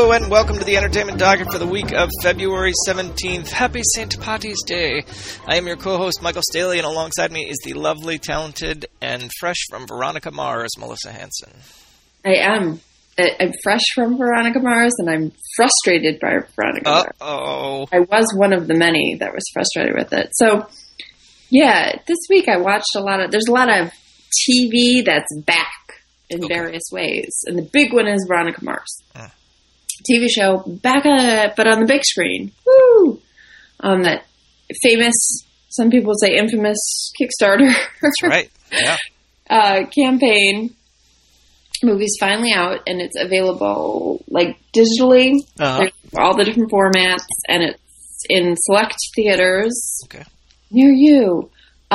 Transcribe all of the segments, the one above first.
Hello and welcome to the Entertainment Docket for the week of February 17th. Happy St. Patty's Day. I am your co-host, Michael Staley, and alongside me is the lovely, talented, and fresh from Veronica Mars, Melissa Hanson. I am. I'm fresh from Veronica Mars, and I'm frustrated by Veronica Mars. Uh-oh. I was one of the many that was frustrated with it. So, yeah, this week I watched there's a lot of TV that's back in various ways. And the big one is Veronica Mars. TV show back but on the big screen. Woo! That famous, some people would say infamous Kickstarter. That's right. Yeah. Campaign. Movie's finally out and it's available like digitally. There's all the different formats and it's in select theaters near you.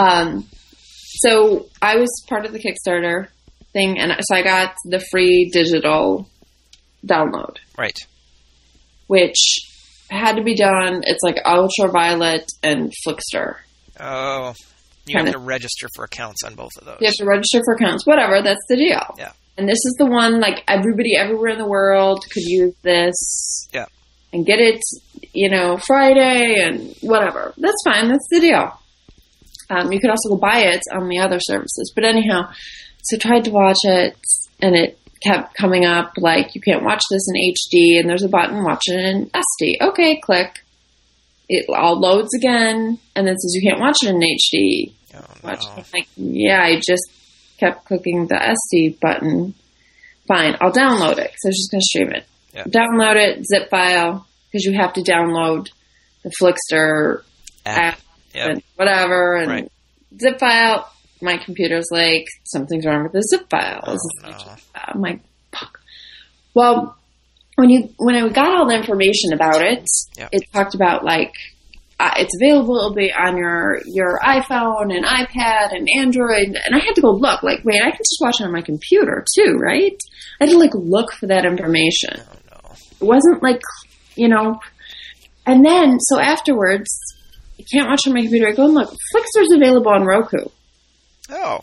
So I was part of the Kickstarter thing, and so I got the free digital download. Right. Which had to be done. It's like Ultraviolet and Flickster. Oh. You have to register for accounts on both of those. You have to register for accounts. Whatever, that's the deal. Yeah. And this is the one, like, everybody everywhere in the world could use this. Yeah. And get it, Friday and whatever. That's fine. That's the deal. You could also go buy it on the other services. But anyhow, so I tried to watch it, and it kept coming up, like, you can't watch this in HD, and there's a button, watch it in SD. Okay, click. It all loads again, and then says you can't watch it in HD. Oh, no. Watch it. Like, yeah, I just kept clicking the SD button. Fine, I'll download it, because I was just going to stream it. Yeah. Download it, zip file, because you have to download the Flickster app and whatever, and zip file. My computer's like, something's wrong with the zip file. Oh, no. I'm like, fuck. Well, when I got all the information about it, it talked about like, it's available, it'll be on your iPhone and iPad and Android. And I had to go look, like, wait, I can just watch it on my computer too, right? I had to like look for that information. Oh, no. It wasn't like, and then, so afterwards, I can't watch it on my computer. I go and look, Flickster's available on Roku. Oh.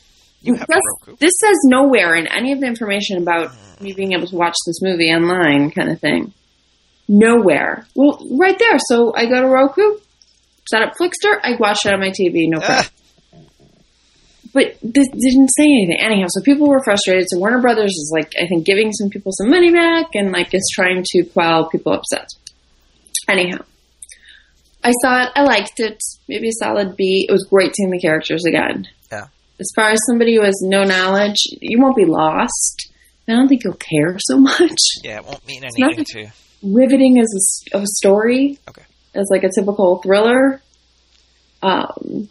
This says nowhere in any of the information about me being able to watch this movie online kind of thing. Nowhere. Well, right there. So I go to Roku, set up Flickster, I watch it on my TV, no problem. But this didn't say anything. Anyhow, so people were frustrated. So Warner Brothers is like, I think, giving some people some money back and like is trying to quell people upset. Anyhow, I saw it. I liked it. Maybe a solid B. It was great seeing the characters again. Yeah. As far as somebody who has no knowledge, you won't be lost. I don't think you'll care so much. Yeah, it won't mean anything to you. Riveting as a story. Okay. As like a typical thriller. I'm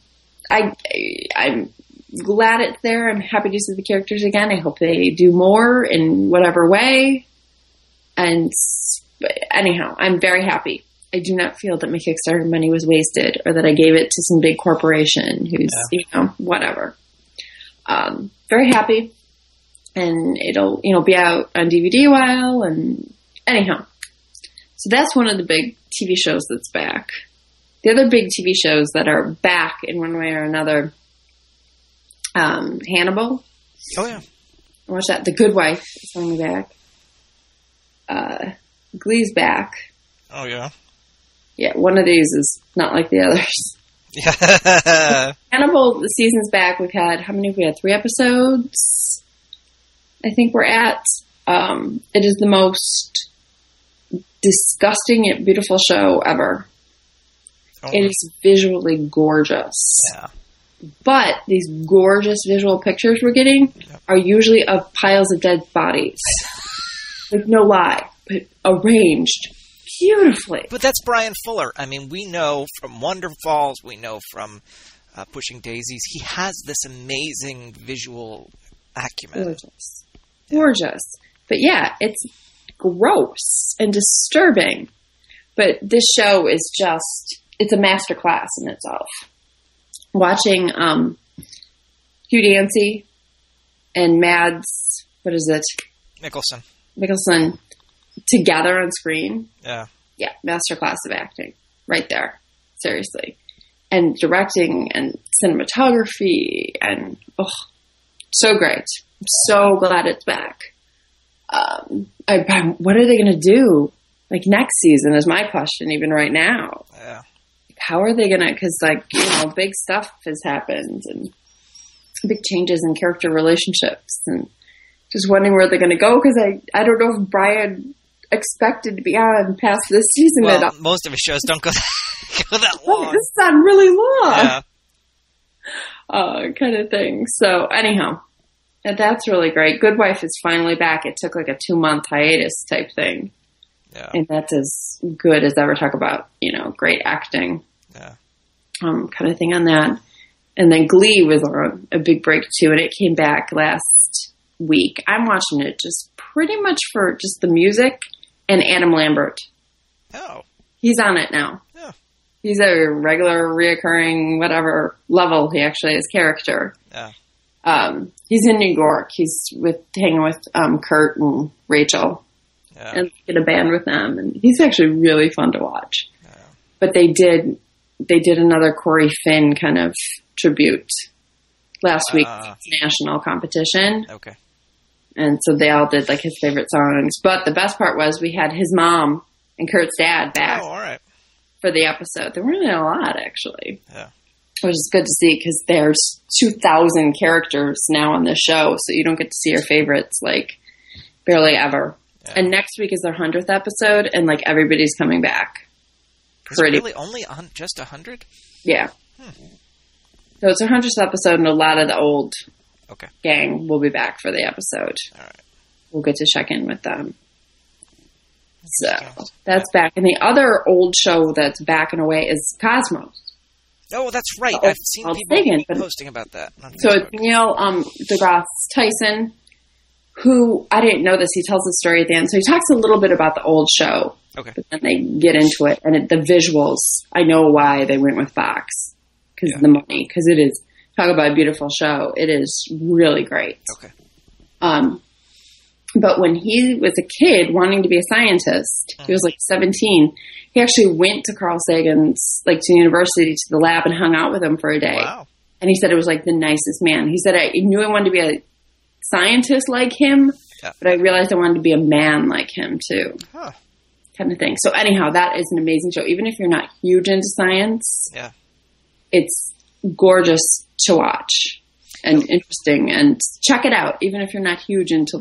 glad it's there. I'm happy to see the characters again. I hope they do more in whatever way. And anyhow, I'm very happy. I do not feel that my Kickstarter money was wasted or that I gave it to some big corporation who's, whatever. Very happy. And it'll, be out on DVD a while. And anyhow, so that's one of the big TV shows that's back. The other big TV shows that are back in one way or another, Hannibal. Oh, yeah. I watched that. The Good Wife is finally back. Glee's back. Oh, yeah. Yeah, one of these is not like the others. Yeah. Hannibal, the season's back. We've had, how many have we had? 3 episodes, I think we're at. It is the most disgusting yet beautiful show ever. Oh. It is visually gorgeous. Yeah. But these gorgeous visual pictures we're getting are usually of piles of dead bodies. Like, no lie, but arranged beautifully. But that's Brian Fuller. I mean, we know from Wonder Falls, we know from Pushing Daisies, he has this amazing visual acumen. Gorgeous. But yeah, it's gross and disturbing. But this show is just, it's a masterclass in itself. Watching Hugh Dancy and Mads, what is it? Mikkelsen together on screen. Yeah. Yeah, masterclass of acting. Right there. Seriously. And directing and cinematography and, so great. I'm so glad it's back. What are they going to do? Like next season is my question, even right now. Yeah. How are they going to, because big stuff has happened and big changes in character relationships and just wondering where they're going to go because I don't know if Brian expected to be on past this season. Well, most of his shows don't go that long. This is on really long. Yeah. Kind of thing. So anyhow, that's really great. Good Wife is finally back. It took like a 2-month hiatus type thing. Yeah. And that's as good as ever. Talk about, great acting. Yeah. Kind of thing on that. And then Glee was on a big break too, and it came back last week. I'm watching it just pretty much for just the music and Adam Lambert. Oh. He's on it now. Yeah. He's a regular, reoccurring, whatever level he actually is character. Yeah. He's in New York. He's hanging with Kurt and Rachel. Yeah. And in a band with them. And he's actually really fun to watch. Yeah. But they did another Corey Finn kind of tribute last week, national competition. Okay. And so they all did like his favorite songs. But the best part was we had his mom and Kurt's dad back all right. for the episode. There weren't a lot, actually. Yeah. Which is good to see because there's 2,000 characters now on the show. So you don't get to see your favorites like barely ever. Yeah. And next week is their 100th episode and like everybody's coming back. Is it really only on just 100? Yeah. So it's our 100th episode, and a lot of the old gang will be back for the episode. All right. We'll get to check in with them. So that's back. And the other old show that's back in a way is Cosmos. Oh, that's right. I've seen people posting about that. So it's Neil deGrasse Tyson, who, I didn't know this, he tells the story at the end. So he talks a little bit about the old show. Okay. But then they get into it. And the visuals, I know why they went with Fox. Because of the money. Because it is, talk about a beautiful show. It is really great. Okay. But when he was a kid wanting to be a scientist, he was like 17, he actually went to Carl Sagan's, like to university, to the lab and hung out with him for a day. Wow. And he said it was like the nicest man. He said, I knew I wanted to be a scientist like him, but I realized I wanted to be a man like him too. Huh. Kind of thing. So anyhow, that is an amazing show. Even if you're not huge into science, it's gorgeous to watch and interesting, and check it out. Even if you're not huge into,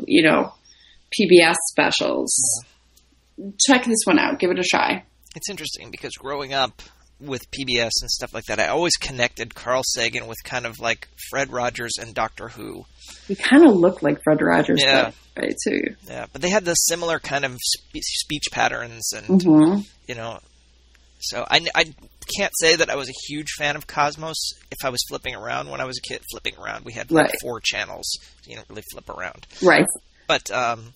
PBS specials, check this one out. Give it a try. It's interesting because growing up with PBS and stuff like that, I always connected Carl Sagan with kind of like Fred Rogers and Doctor Who. He kind of looked like Fred Rogers, right, too. Yeah, but they had the similar kind of speech patterns and, so I can't say that I was a huge fan of Cosmos. If I was flipping around when I was a kid, we had like 4 channels. So you don't really flip around. Right. But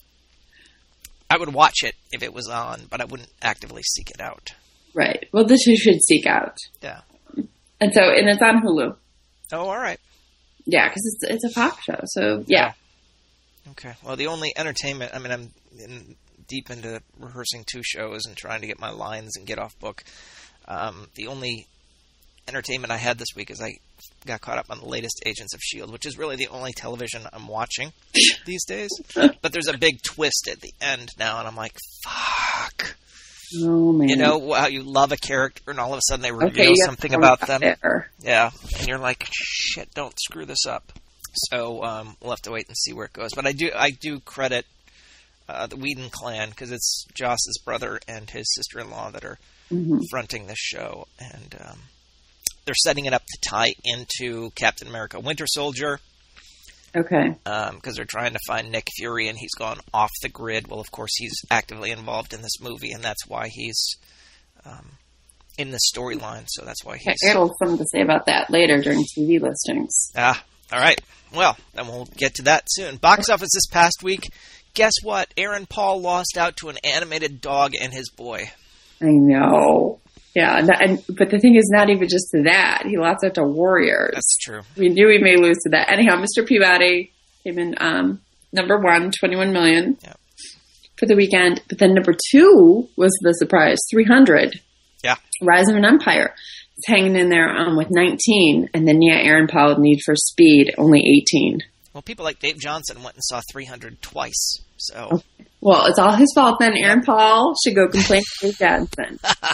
I would watch it if it was on, but I wouldn't actively seek it out. Right. Well, this you should seek out. Yeah. And it's on Hulu. Oh, all right. Yeah, because it's a Fox show. So, yeah. Okay. Well, the only entertainment, I'm deep into rehearsing 2 shows and trying to get my lines and get off book. The only entertainment I had this week is I got caught up on the latest Agents of S.H.I.E.L.D., which is really the only television I'm watching these days. But there's a big twist at the end now, and I'm like, fuck. Oh, man. You know how you love a character, and all of a sudden they reveal something about them? Yeah. And you're like, shit, don't screw this up. So we'll have to wait and see where it goes. But I do credit the Whedon clan, because it's Joss's brother and his sister-in-law that are fronting this show. And they're setting it up to tie into Captain America Winter Soldier. Okay. Because they're trying to find Nick Fury, and he's gone off the grid. Well, of course, he's actively involved in this movie, and that's why he's in the storyline. So that's why he's... I got something to say about that later during TV listings. All right. Well, then we'll get to that soon. Box office this past week. Guess what? Aaron Paul lost out to an animated dog and his boy. I know. Yeah, but the thing is, not even just to that. He lost out to Warriors. That's true. We knew he may lose to that. Anyhow, Mr. Peabody came in number 1, $21 million for the weekend. But then number 2 was the surprise, 300. Yeah. Rise of an Empire. It's hanging in there with 19. And then, Aaron Paul, Need for Speed, only 18. Well, people like Dave Johnson went and saw 300 twice. So, okay. Well, it's all his fault then. Aaron Paul should go complain to Dave Johnson.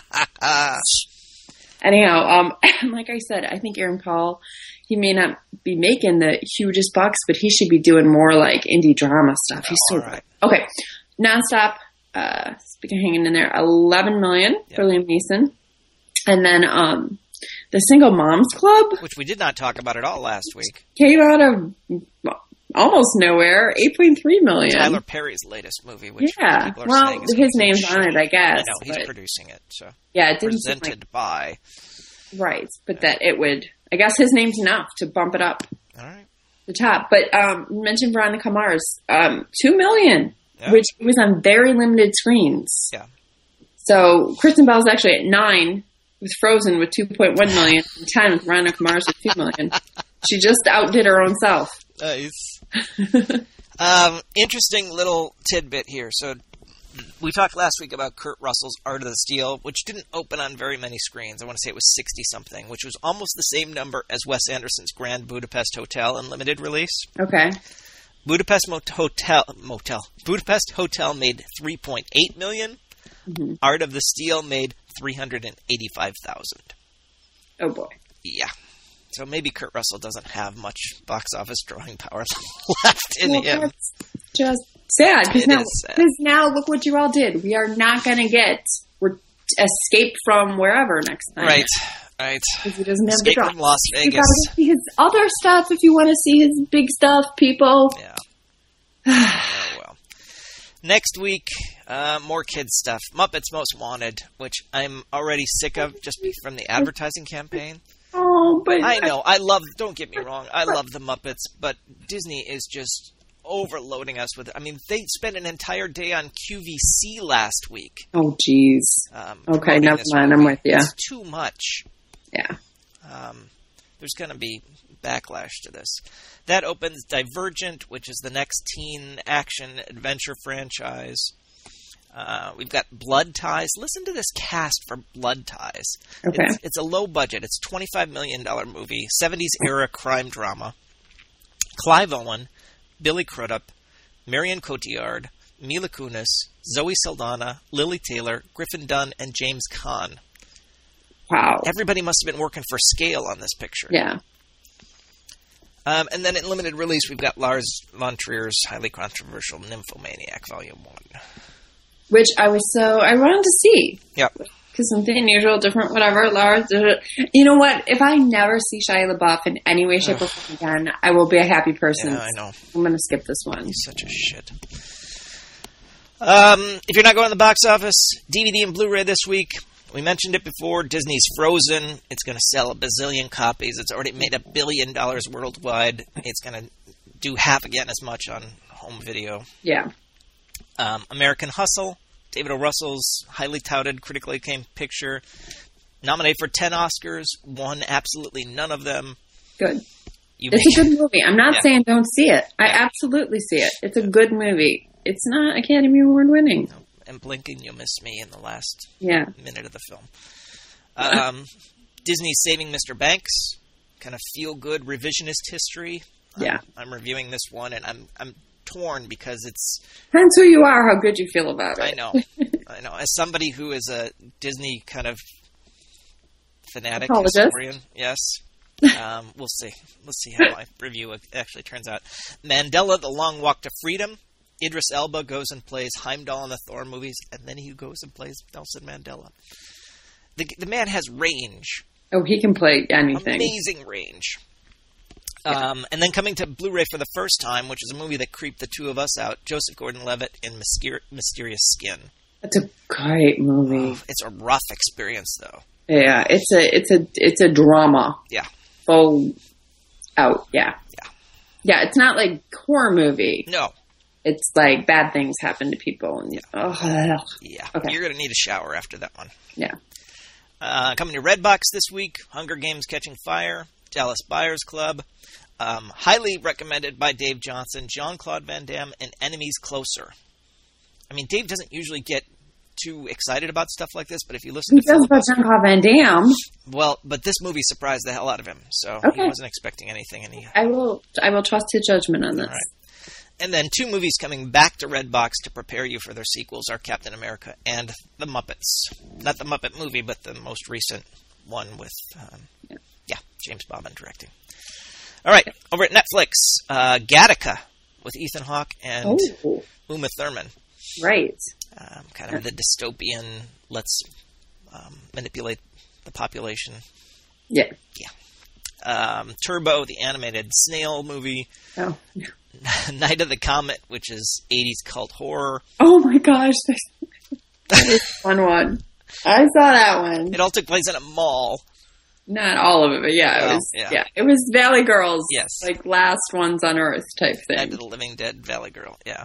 Anyhow, like I said, I think Aaron Paul, he may not be making the hugest bucks, but he should be doing more like indie drama stuff. He's so right. Okay. Nonstop, speaking of hanging in there, $11 million for Liam Neeson. And then the Single Moms Club, which we did not talk about at all last week, came out of almost nowhere, $8.3 million. Tyler Perry's latest movie, which people are saying is his name's on it, I guess. I know, he's producing it. So yeah, it didn't presented by. Right, but that it would, I guess his name's enough to bump it up. All right. The top. But you mentioned Veronica Mars, $2 million, which was on very limited screens. Yeah. So Kristen Bell's actually at 9 with Frozen with $2.1 million, and 10 with Veronica Mars with $2 million. She just outdid her own self. Nice. Interesting little tidbit here. So we talked last week about Kurt Russell's Art of the Steal, which didn't open on very many screens. I want to say it was 60-something, which was almost the same number as Wes Anderson's Grand Budapest Hotel in limited release. Okay. Budapest Hotel made $3.8 million. Mm-hmm. Art of the Steal made $385,000. Oh boy. Yeah. So maybe Kurt Russell doesn't have much box office drawing power left in him. That's just sad. Because now look what you all did. We are not going to get Escape from wherever next time. Right. Because he doesn't have Escape the from Las Vegas. You got to see his other stuff if you want to see his big stuff, people. Yeah. Oh, well. Next week, more kids stuff. Muppets Most Wanted, which I'm already sick of just from the advertising campaign. Oh, but I know. Don't get me wrong. I love the Muppets, but Disney is just overloading us with it. I mean, they spent an entire day on QVC last week. Oh, jeez. Okay, never mind. I'm with you. It's too much. Yeah. There's going to be backlash to this. That opens Divergent, which is the next teen action adventure franchise. We've got Blood Ties. Listen to this cast for Blood Ties. Okay. It's a low budget. It's a $25 million movie, 70s era crime drama. Clive Owen, Billy Crudup, Marion Cotillard, Mila Kunis, Zoe Saldana, Lily Taylor, Griffin Dunn, and James Caan. Wow. Everybody must have been working for scale on this picture. Yeah. And then in limited release, we've got Lars von Trier's highly controversial Nymphomaniac, Volume 1. Which I wanted to see. Yep. Because something unusual, different, whatever. Lars, you know what? If I never see Shia LaBeouf in any way, shape, or form again, I will be a happy person. Yeah, I know. I'm going to skip this one. He's such a shit. If you're not going to the box office, DVD and Blu-ray this week. We mentioned it before. Disney's Frozen. It's going to sell a bazillion copies. It's already made $1 billion worldwide. It's going to do half again as much on home video. Yeah. American Hustle. David O. Russell's highly touted, critically acclaimed picture. Nominated for 10 Oscars. Won absolutely none of them. Good. It's a good movie. I'm not saying don't see it. I absolutely see it. It's a good movie. It's not Academy Award winning. No. And blinking, you'll miss me in the last minute of the film. Disney's Saving Mr. Banks, kind of feel-good revisionist history. Yeah, I'm reviewing this one, and I'm torn because it's depends who you are, how good you feel about it. I know. As somebody who is a Disney kind of fanatic historian, yes. We'll see. Let's see how my review actually turns out. Mandela: The Long Walk to Freedom. Idris Elba goes and plays Heimdall in the Thor movies, and then he goes and plays Nelson Mandela. The man has range. Oh, he can play anything. Amazing range. Yeah. And then coming to Blu-ray for the first time, which is a movie that creeped the two of us out, Joseph Gordon-Levitt in Mysterious Skin. It's a great movie. Oh, it's a rough experience, though. Yeah, it's a drama. Yeah. Full out, yeah. Yeah. Yeah, it's not like a horror movie. No. It's like bad things happen to people. And yeah. Okay. You're going to need a shower after that one. Yeah. Coming to Redbox this week, Hunger Games Catching Fire, Dallas Buyers Club, highly recommended by Dave Johnson, Jean-Claude Van Damme, and Enemies Closer. I mean, Dave doesn't usually get too excited about stuff like this, but if you listen He to does about Jean-Claude Van Damme. well, but this movie surprised the hell out of him, so he wasn't expecting anything. And I will trust his judgment on this. All right. And then 2 movies coming back to Redbox to prepare you for their sequels are Captain America and The Muppets. Not the Muppet movie, but the most recent one with, James Bobbin directing. All right, over at Netflix, Gattaca with Ethan Hawke and Uma Thurman. Right. Kind of the dystopian, let's manipulate the population. Yeah. Yeah. Turbo, the animated snail movie. Oh. Night of the Comet, which is 80s cult horror. Oh my gosh. That is a fun one. I saw that one. It all took place in a mall. Not all of it, but it was Valley Girls. Yes. Like last ones on Earth type thing. Night of the Living Dead, Valley Girl, yeah.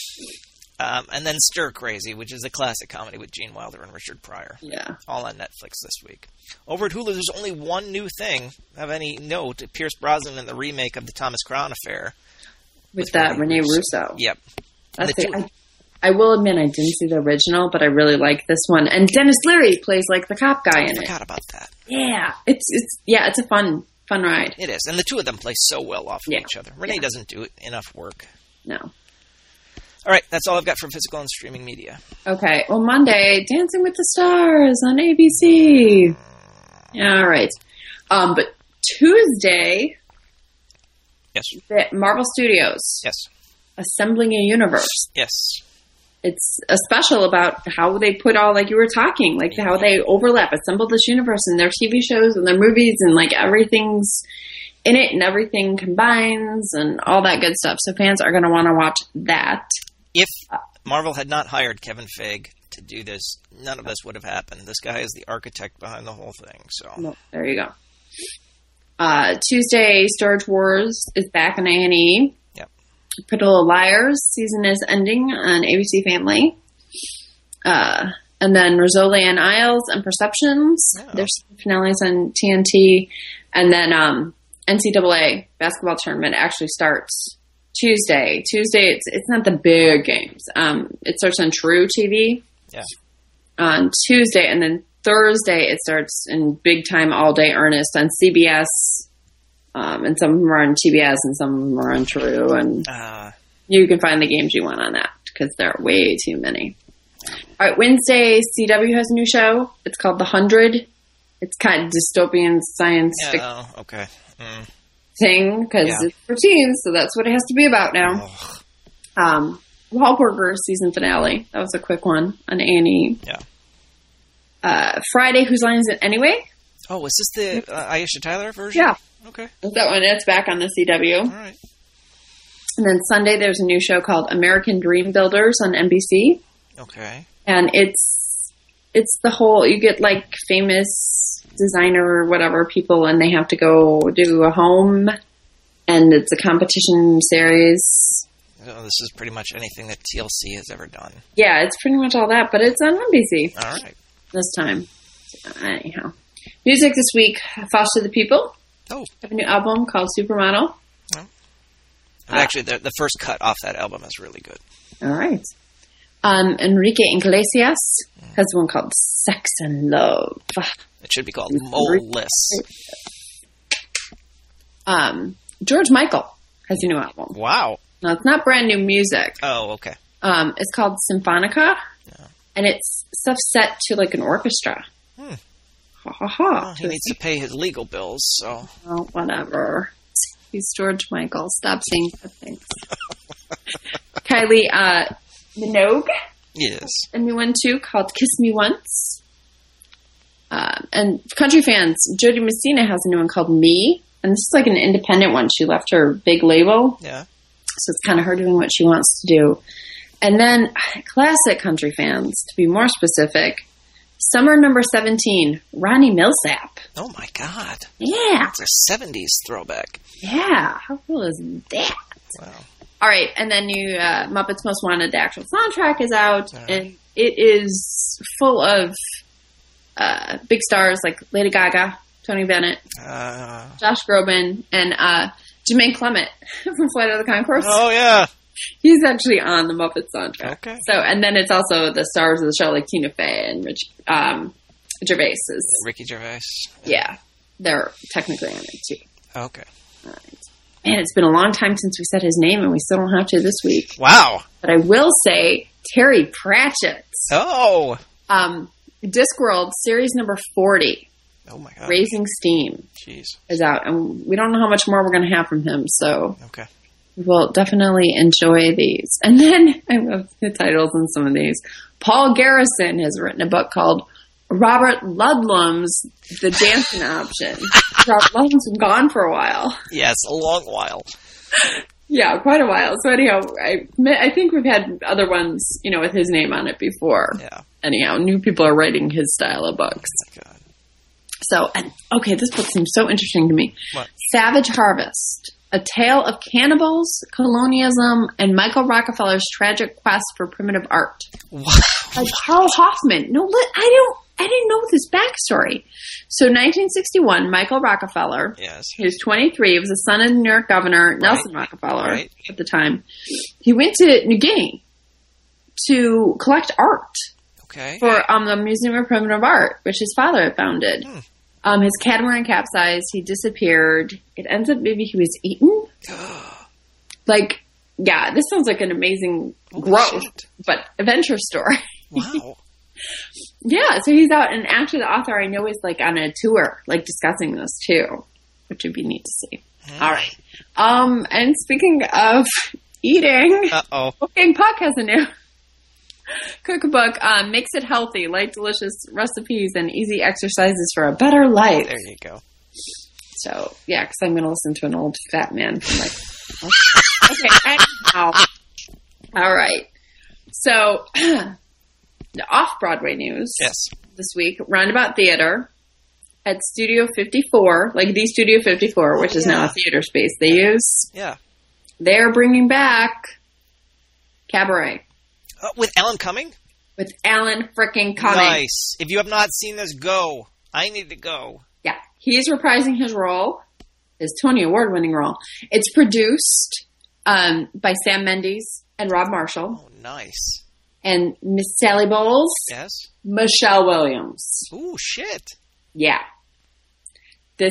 And then Stir Crazy, which is a classic comedy with Gene Wilder and Richard Pryor. Yeah. All on Netflix this week. Over at Hulu, there's only one new thing of any note. Pierce Brosnan in the remake of the Thomas Crown Affair. With that Rene Russo. Yep. I will admit I didn't see the original, but I really like this one. And Dennis Leary plays like the cop guy in it. I forgot about that. Yeah. It's a fun ride. It is. And the two of them play so well off of each other. Renee doesn't do enough work. No. All right, that's all I've got for physical and streaming media. Okay, well, Monday, Dancing with the Stars on ABC. All right. But Tuesday, yes, Marvel Studios. Yes. Assembling a Universe. Yes. It's a special about how they put all, like you were talking, like how they overlap, assemble this universe in their TV shows and their movies, and like everything's in it and everything combines and all that good stuff. So fans are going to want to watch that. If Marvel had not hired Kevin Feige to do this, none of this would have happened. This guy is the architect behind the whole thing. So well, there you go. Tuesday, Storage Wars is back on A&E. Yep. Pretty Little Liars season is ending on ABC Family. And then Rizzoli and Isles and Perceptions. Oh. There's finales on TNT. And then NCAA basketball tournament actually starts Tuesday. It's not the big games. It starts on True TV on Tuesday, and then Thursday it starts in big time all day earnest on CBS. And some of them are on TBS, and some of them are on True, and you can find the games you want on that because there are way too many. All right, Wednesday CW has a new show. It's called The 100. It's kind of dystopian science fiction. Oh, okay. Thing because it's for teens, so that's what it has to be about now. Wahlburger season finale. That was a quick one on A&E. Yeah. Friday, Whose Line Is It Anyway? Oh, is this the Aisha Tyler version? Yeah. Okay. That's that one. It's back on the CW. All right. And then Sunday, there's a new show called American Dream Builders on NBC. Okay. And it's the whole, you get like famous designer or whatever people, and they have to go do a home, and it's a competition series. Oh, this is pretty much anything that TLC has ever done. Yeah, it's pretty much all that, but it's on NBC. All right. This time. Anyhow. Music this week, Foster the People. Oh. Have a new album called Supermodel. Oh. Actually, the first cut off that album is really good. All right. Enrique Iglesias has one called Sex and Love. It should be called Moleless. George Michael has a new album. Wow. No, it's not brand new music. Oh, okay. It's called Symphonica, and it's stuff set to like an orchestra. Ha ha ha. Well, he needs to pay his legal bills, so. Oh, whatever. He's George Michael. Stop saying such things. Kylie Minogue. Yes. A new one too called Kiss Me Once. And country fans, Jody Messina has a new one called Me. And this is like an independent one. She left her big label. Yeah. So it's kind of her doing what she wants to do. And then classic country fans, to be more specific, Summer Number 17, Ronnie Millsap. Oh my God. Yeah. It's a 70s throwback. Yeah. How cool is that? Wow. All right. And then new Muppets Most Wanted, the actual soundtrack is out. Right. And it is full of big stars like Lady Gaga, Tony Bennett, Josh Groban, and Jermaine Clement from Flight of the Conchords. Oh, yeah. He's actually on the Muppet soundtrack. Okay. So, and then it's also the stars of the show, like Tina Fey and Gervais is. Ricky Gervais. Yeah. They're technically on it, too. Okay. All right. Man, it's been a long time since we said his name, and we still don't have to this week. Wow. But I will say Terry Pratchett. Oh. Discworld, series number 40. Oh, my God. Raising Steam. Jeez. Is out. And we don't know how much more we're going to have from him, so Okay. we'll definitely enjoy these. And then, I love the titles in some of these. Paul Garrison has written a book called Robert Ludlum's The Dancing Option. Robert Ludlum's been gone for a while. Yes, a long while. Yeah, quite a while. So anyhow, I think we've had other ones, with his name on it before. Yeah. Anyhow, new people are writing his style of books. Oh, my God. So, okay, this book seems so interesting to me. What? Savage Harvest, a tale of cannibals, colonialism, and Michael Rockefeller's tragic quest for primitive art. Wow. By Carl Hoffman. No, I didn't know this backstory. So 1961, Michael Rockefeller, Yes. he was 23, he was the son of the New York governor, Nelson Rockefeller, at the time. He went to New Guinea to collect art Okay. for the Museum of Primitive Art, which his father had founded. His catamaran capsized, he disappeared. It ends up maybe he was eaten. Yeah, this sounds like an amazing growth, but adventure story. Wow. Yeah, so he's out, and actually the author I know is on a tour, discussing this too, which would be neat to see. All right. And speaking of eating, Cooking Puck has a new cookbook. Makes it healthy, light, delicious recipes, and easy exercises for a better life. There you go. So, yeah, because I'm going to listen to an old fat man from okay, anyhow. All right. So, the off-Broadway news this week, Roundabout Theater at Studio 54, the Studio 54, which is now a theater space they use. Yeah. They're bringing back Cabaret. With Alan Cumming? With Alan frickin' Cumming. Nice. If you have not seen this, go. I need to go. Yeah. He's reprising his role, his Tony Award-winning role. It's produced by Sam Mendes and Rob Marshall. Oh, nice. And Miss Sally Bowles. Yes. Michelle Williams. Ooh, shit. Yeah. This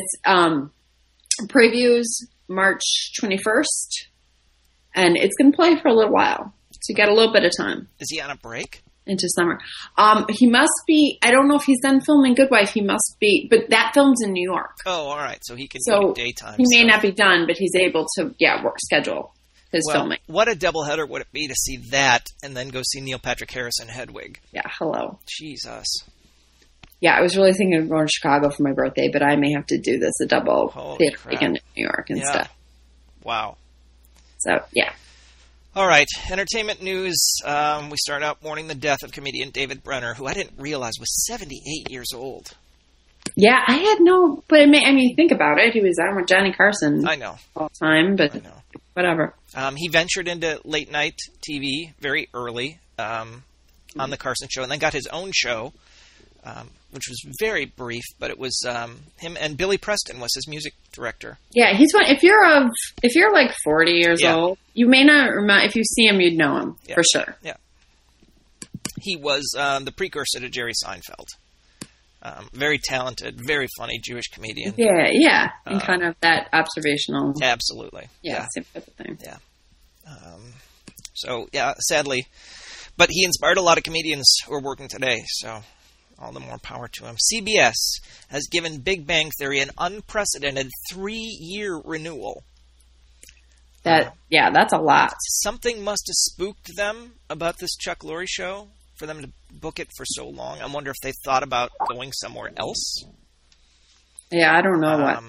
previews March 21st, and it's going to play for a little while. So you got a little bit of time. Is he on a break? Into summer. He must be, I don't know if he's done filming Good Wife, he must be, but that film's in New York. Oh, all right. So he can do daytime. He may not be done, but he's able to, schedule his filming. What a doubleheader would it be to see that and then go see Neil Patrick Harris in Hedwig? Yeah, hello. Jesus. Yeah, I was really thinking of going to Chicago for my birthday, but I may have to do this a double theater weekend in New York instead. Wow. So, yeah. All right, entertainment news. We start out mourning the death of comedian David Brenner, who I didn't realize was 78 years old. Yeah, I had no, but think about it. He was on with Johnny Carson. I know. All the time, but whatever. He ventured into late night TV very early on the Carson Show, and then got his own show, which was very brief, but it was him and Billy Preston was his music director. Yeah, he's one. If you're like 40 years old, you may not remember. If you see him, you'd know him for sure. Yeah, he was the precursor to Jerry Seinfeld. Very talented, very funny Jewish comedian. Yeah, and kind of that observational. Absolutely. Yeah, same type of thing. Yeah. So sadly, but he inspired a lot of comedians who are working today. So. All the more power to him. CBS has given Big Bang Theory an unprecedented 3-year renewal. That's a lot. Something must have spooked them about this Chuck Lorre show for them to book it for so long. I wonder if they thought about going somewhere else. Yeah, I don't know what.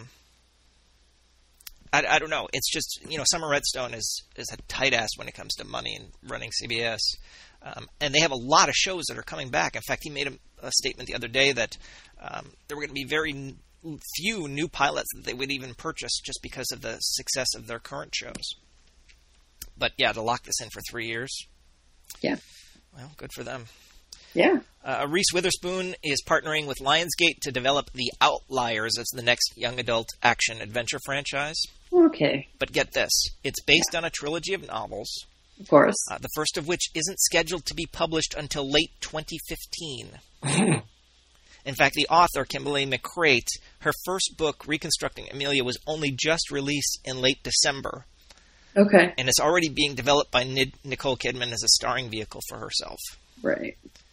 I don't know. It's just, Summer Redstone is a tight ass when it comes to money and running CBS. And they have a lot of shows that are coming back. In fact, he made a statement the other day that there were going to be very few new pilots that they would even purchase just because of the success of their current shows. But to lock this in for 3 years. Yeah. Well, good for them. Yeah. Reese Witherspoon is partnering with Lionsgate to develop The Outliers as the next young adult action-adventure franchise. Okay. But get this. It's based on a trilogy of novels. Of course. The first of which isn't scheduled to be published until late 2015. In fact, the author, Kimberly McCreight, her first book, Reconstructing Amelia, was only just released in late December. Okay. And it's already being developed by Nicole Kidman as a starring vehicle for herself. Right.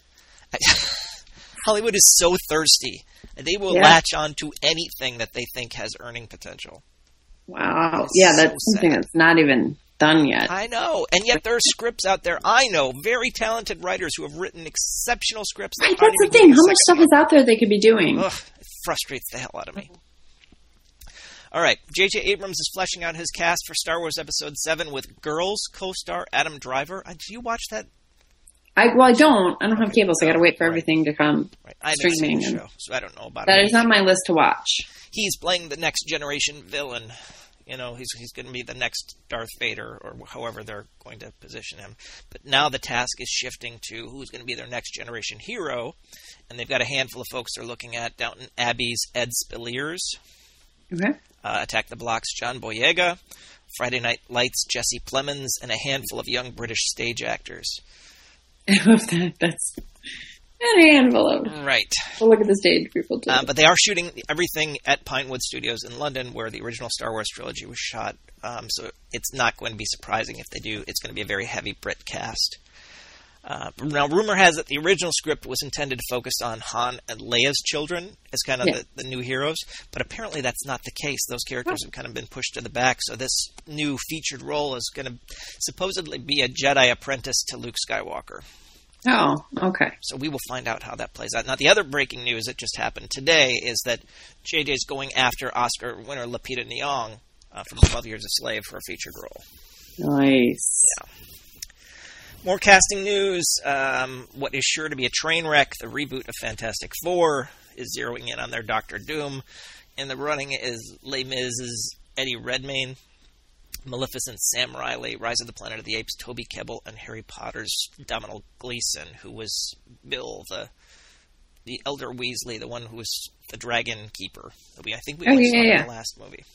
Hollywood is so thirsty. They will latch on to anything that they think has earning potential. Wow. That's something that's not even done yet. I know. And yet there are scripts out there. I know very talented writers who have written exceptional scripts. Right, that's the thing. How much stuff is out there they could be doing? Ugh, it frustrates the hell out of me. All right. J.J. Abrams is fleshing out his cast for Star Wars Episode 7 with Girls co-star Adam Driver. Do you watch that? I don't. I don't have cable, so I got to wait for everything to come streaming. Seen the show, so I don't know about it. That is on my list to watch. He's playing the next generation villain. You know, he's going to be the next Darth Vader, or however they're going to position him. But now the task is shifting to who's going to be their next generation hero, and they've got a handful of folks they're looking at. Downton Abbey's Ed Speleers. Okay. Attack the Block's John Boyega. Friday Night Lights' Jesse Plemons, and a handful of young British stage actors. I love that. That's a handful of. Right. Well, look at the stage people too. But they are shooting everything at Pinewood Studios in London, where the original Star Wars trilogy was shot. So it's not going to be surprising if they do. It's going to be a very heavy Brit cast. Now, rumor has it the original script was intended to focus on Han and Leia's children as kind of the new heroes, but apparently that's not the case. Those characters have kind of been pushed to the back, so this new featured role is going to supposedly be a Jedi apprentice to Luke Skywalker. Oh, okay. So we will find out how that plays out. Now, the other breaking news that just happened today is that JJ's going after Oscar winner Lupita Nyong from 12 Years a Slave for a featured role. Nice. Yeah. More casting news. What is sure to be a train wreck, the reboot of Fantastic Four, is zeroing in on their Doctor Doom. In the running is Les Mis' Eddie Redmayne, Maleficent's Sam Riley, Rise of the Planet of the Apes' Toby Kebbell, and Harry Potter's Domhnall Gleeson, who was Bill, the elder Weasley, the one who was the Dragon Keeper. I think we saw in the last movie.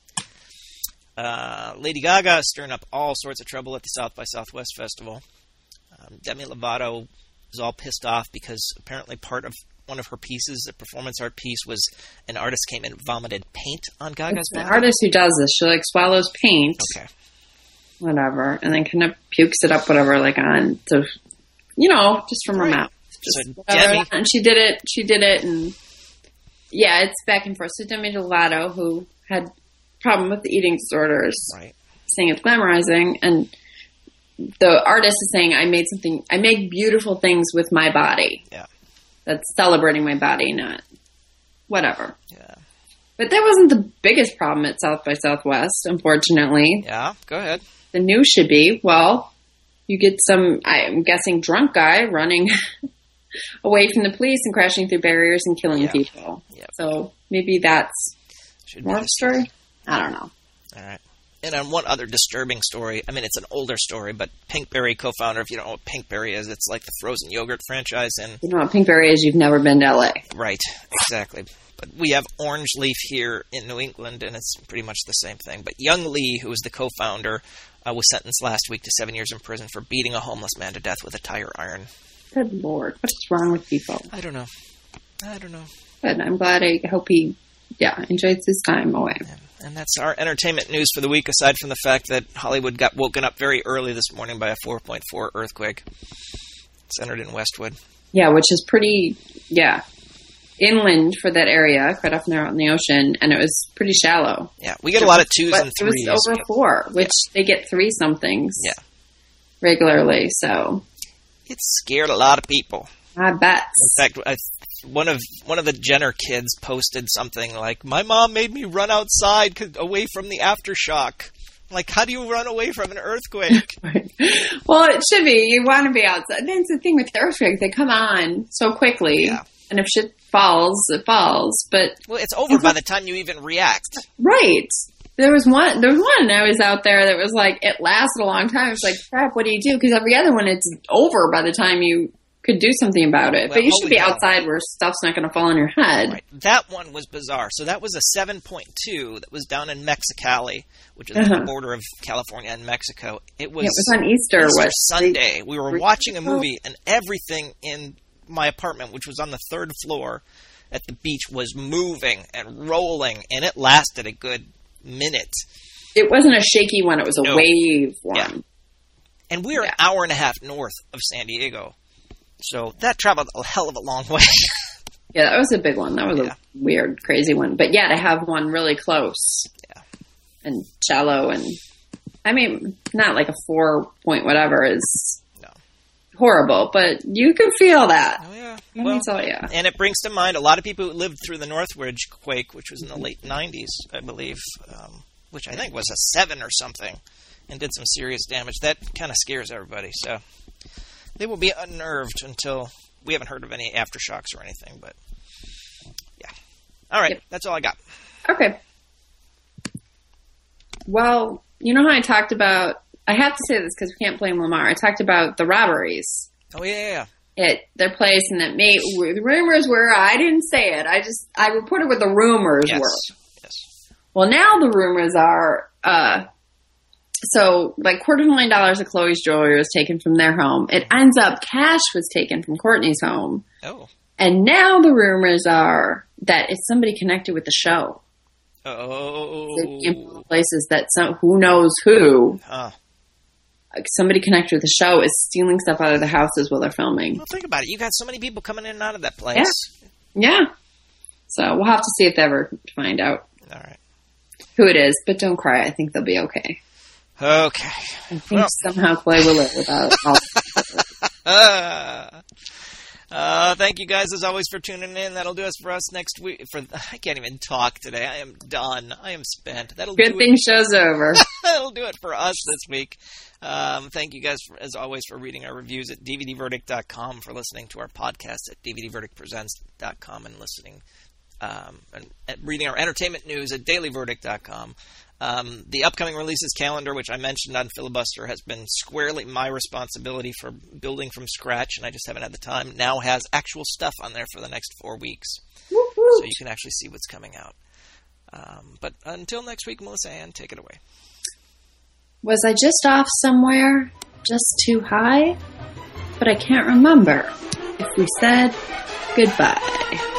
Lady Gaga is stirring up all sorts of trouble at the South by Southwest Festival. Demi Lovato is all pissed off because apparently part of one of her pieces, a performance art piece, was an artist came and vomited paint on Gaga's back. The artist who does this, she swallows paint, whatever, and then kind of pukes it up, whatever, on, so, just from her mouth. So Demi, and she did it, and it's back and forth. So Demi Lovato, who had problem with the eating disorders, saying it's glamorizing, and the artist is saying, I make beautiful things with my body. Yeah. That's celebrating my body, not whatever. Yeah. But that wasn't the biggest problem at South by Southwest, unfortunately. Yeah, go ahead. The news should be, you get some, I'm guessing, drunk guy running away from the police and crashing through barriers and killing people. Yep. So maybe that's more of a story. I don't know. All right. And on one other disturbing story, it's an older story, but Pinkberry co-founder, if you don't know what Pinkberry is, it's like the frozen yogurt franchise. And you know what Pinkberry is? You've never been to LA. Right, exactly. But we have Orange Leaf here in New England, and it's pretty much the same thing. But Young Lee, who was the co-founder, was sentenced last week to 7 years in prison for beating a homeless man to death with a tire iron. Good Lord. What is wrong with people? I don't know. But I'm glad. I hope he enjoys his time away. Yeah. And that's our entertainment news for the week, aside from the fact that Hollywood got woken up very early this morning by a 4.4 earthquake centered in Westwood. Yeah, which is pretty, inland for that area, quite often they're out in the ocean, and it was pretty shallow. Yeah, we get a lot of 2s and 3s. It was over 4, which they get 3-somethings regularly, so. It scared a lot of people. I bet. In fact, one of the Jenner kids posted something like, "My mom made me run outside away from the aftershock." Like, how do you run away from an earthquake? Right. Well, it should be. You want to be outside. That's the thing with the earthquakes; they come on so quickly, and if shit falls, it falls. But it's over by the time you even react. Right. There was one. I was out there that was like, it lasted a long time. It's like, crap. What do you do? Because every other one, it's over by the time you could do something about it. Well, but you should be outside where stuff's not going to fall on your head. Right. That one was bizarre. So that was a 7.2 that was down in Mexicali, which is at the border of California and Mexico. It was on Easter Sunday. We were watching a movie, and everything in my apartment, which was on the 3rd floor at the beach, was moving and rolling, and it lasted a good minute. It wasn't a shaky one. It was a wave one. Yeah. And we're an hour and a half north of San Diego. So that traveled a hell of a long way. Yeah, that was a big one. That was a weird, crazy one. But yeah, to have one really close. Yeah. And shallow and, I mean, not like a 4-point whatever is horrible, but you can feel that. Oh, yeah. Well, so, yeah. And it brings to mind a lot of people who lived through the Northridge quake, which was in the late 90s, I believe, which I think was a 7 or something, and did some serious damage. That kind of scares everybody, so they will be unnerved until we haven't heard of any aftershocks or anything, but yeah. All right, that's all I got. Okay. Well, you know how I talked about, I have to say this because we can't blame Lamar. I talked about the robberies. Oh, yeah. At their place, and that the rumors were, I didn't say it. I reported what the rumors were. Yes. Well, now the rumors are, so like $250,000 of Chloe's jewelry was taken from their home. It ends up cash was taken from Courtney's home. Oh. And now the rumors are that it's somebody connected with the show. Oh. Places that who knows who. Huh. Somebody connected with the show is stealing stuff out of the houses while they're filming. Well, think about it. You got so many people coming in and out of that place. Yeah. So we'll have to see if they ever find out. All right. Who it is, but don't cry. I think they'll be okay. Okay. I think somehow Chloe will live without all. Thank you guys as always for tuning in. That'll do us for us next week. I can't even talk today. I am done. I am spent. Good thing show's over. That'll do it for us this week. Thank you guys, as always, for reading our reviews at dvdverdict.com, for listening to our podcast at dvdverdictpresents.com, and listening and reading our entertainment news at dailyverdict.com. The upcoming releases calendar, which I mentioned on Filibuster, has been squarely my responsibility for building from scratch, and I just haven't had the time. Now has actual stuff on there for the next 4 weeks. So you can actually see what's coming out. But until next week, Melissa Ann, take it away. Was I just off somewhere? Just too high? But I can't remember if we said goodbye.